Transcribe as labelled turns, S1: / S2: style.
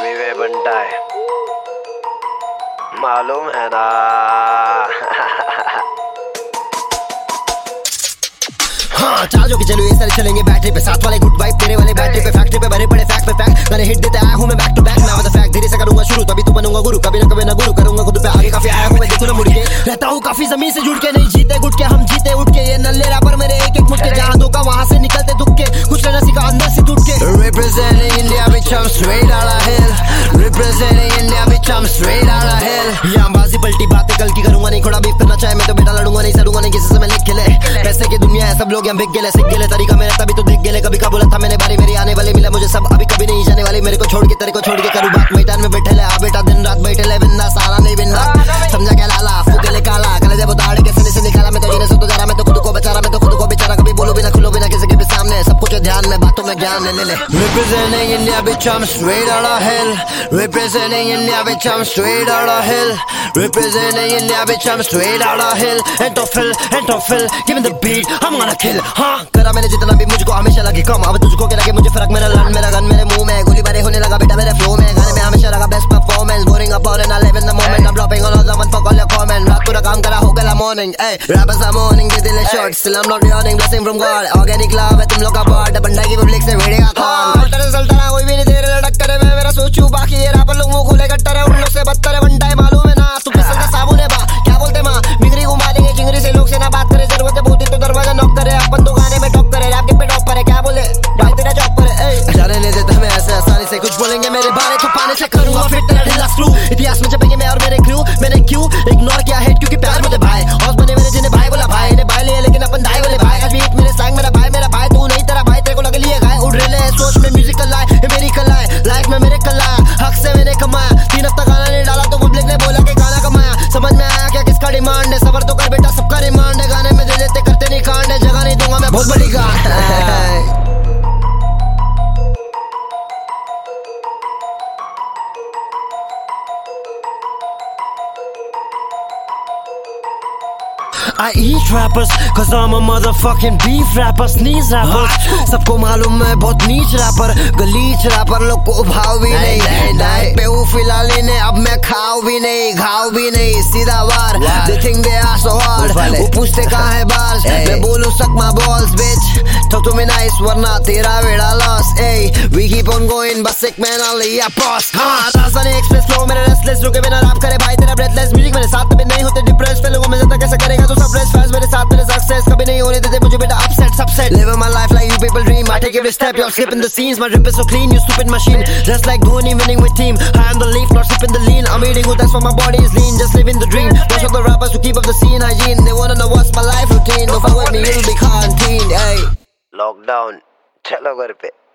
S1: अभी वे बनता है, मालूम है ना।
S2: हाँ चार्ज होके चलो, ये सारे चलेंगे बैटरी पे, साथ वाले गुड वाइब तेरे वाले बैटरी पे, फैक्ट्री पे भरे पड़े फैक्ट पे फैक्ट, मैंने हिट देते आया हूँ मैं बैक टू बैक, मैं फैक्ट धीरे से करूंगा शुरू, तभी तो बनूंगा गुरु, कभी ना गुरु करूंगा खुद पे आगे, काफी आया हूँ मैं देखो ना मुड़ के, रहता हूँ काफी जमीन से जुड़ के, नहीं जीते गुट के हम जीते उठ के, ये नल्ले रैपर मेरे एक एक मुट्ठे, जहाँ धोखा वहाँ से निकलते दुख के, कुछ रहना सीखा अंदर से टूट के। Representing India bitch I'm straight out of hell, representing India bitch I'm straight out of hell, यहाँ बाजी पलटी बातें कल की करूंगा नहीं, खोड़ा बीफ करना चाहे मैं तो बेटा लड़ूंगा नहीं, सरूंगा नहीं किसी से मैं लिख के ले, पैसे की दुनिया है सब लोग यहाँ बिक गेले सिक गेले, तरीका मेरा तभी तो देख गेले, कभी का बोला था मैंने बारी मेरी आने वाली, मिला मुझे सब अभी कभी नहीं जाने वाली, मेरे को छोड़ के तेरे को छोड़ के करूँ बात, मैदान में बैठे ले आ बेटा दिन रात बैठे ले, बिंदा सारा नहीं बिंदा, समझा क्या लाला फूके ले काला, कले जब दाढ़ के सने से निकाला, मैं तो जीने से तो जा रहा, मैं तो खुद को बचा रहा, मैं तो खुद को बेचारा, कभी बोलो बिना खुलो बिना किसी के भी सामने, सब कुछ ध्यान में बातों में ज्ञान ले। Representing India bitch I'm straight out of hell, representing India bitch I'm straight out of hell, representing India bitch I'm straight out of hell, and to fill, give me the beat I'm gonna kill, हाँ करा मैंने जितना भी मुझको हमेशा लगे कम, अब तुझको क्या लगे मुझे फर्क, मेरा लन मेरा गन मेरे मुंह में, गोली बारी होने लगा बेटा मेरे फ्लो में, गाने में हमेशा लगा best performance, boring up and I live in the moment, I'm dropping all of them and fuck all your comment, रात पूरा काम करा हो गया morning, ay rappers are morning के दिल short, still I'm not yawning, blessing from God, organic love है तुम लोग का part, बंदा की पब्लिक से वीडियो का कॉल, अल्टर कोई भी नहीं तेरे लड़क करे, मैं मेरा सोचूं बाकी ये रैपर लोग मुंह खोले कट्टर है, उन लोग से बदतर है वन टाइम मालूम है ना, तू फिसल का साबुन है बा, क्या बोलते माँ बिगड़ी घुमा देंगे चिंगरी से, लोग से ना बात करे, जरूरत है बहुत तो दरवाजा नॉक करे, अपन तो गाने में टॉप करे, रैप के पे टॉप पर है, क्या बोले भाई तेरा जॉब पर है, जाने नहीं देता हमें ऐसे आसानी से, कुछ बोलेंगे मेरे बारे तो पाने से करूंगा फिर तेरा ढीला स्क्रू, इतिहास में जपेंगे मैं और मेरे क्रू, मैंने क्यों इग्नोर किया हेट क्योंकि प्यार मुझे भाई, और बने मेरे जिन्हें भाई बोला भाई ने भाई लिए, लेकिन अपन दाई बोले भाई, आज भी मेरे सैंग मेरा भाई तू नहीं तेरा भाई, तेरे को लगे लिए गाय उड़ रहे हैं सोच में, म्यूजिकल लाए ये मेरी कला है, लाइफ में मेरे कला है, हक से मैंने कमाया, 3 हफ्ता गाना नहीं डाला तो पब्लिक ने बोला कि गाना कमाया, समझ में आया क्या किसका डिमांड है, सबर तो कर बेटा सबका रिमांड है, गाने में दे देते करते नहीं कांड है, जगह नहीं दूंगा मैं बहुत बड़ी गांड है। I eat rappers cause I'm a motherfucking beef rapper, sneeze rappers, सबको मालूम है बहुत नीच रैपर, गलीच रैपर लोग को भाव भी नहीं, डाइट पे हूँ फिलहाल ने, अब मैं खाओ भी नहीं घाव भी नहीं, सीधा वार, they think they are so hard, वो पूछते कहाँ है बार्स, मैं बोलूँ suck my balls bitch, talk to me nice वरना तेरा बेड़ा loss, we keep on going बस एक महीना लिया पॉस, हाँ राजधानी एक्सप्रेस फ्लो मेरे रेस्टलेस, रुके बिना रैप करे भाई तेरा ब्रेथलेस, म्यूजिक मेरे साथ कभी नहीं होते डिप्रेस, पे लोगों में ज्यादा कैसे करेगा तू फ्रेश फैंस मेरे साथ तेरे सक्सेस कभी नहीं होने देते मुझे बेटा upset subset, living my life like you people dream, I take every step you're skipping the scenes, my drip is so clean you stupid machine, just like Dhoni winning with team, high on the leaf not sipping the lean, I'm eating good that's why my body is lean, just living the dream, most of the rappers who keep up the scene hygiene, they wanna know what's my life routine, don't fuck with me you'll be quarantined, hey
S1: lockdown चलो घर पे।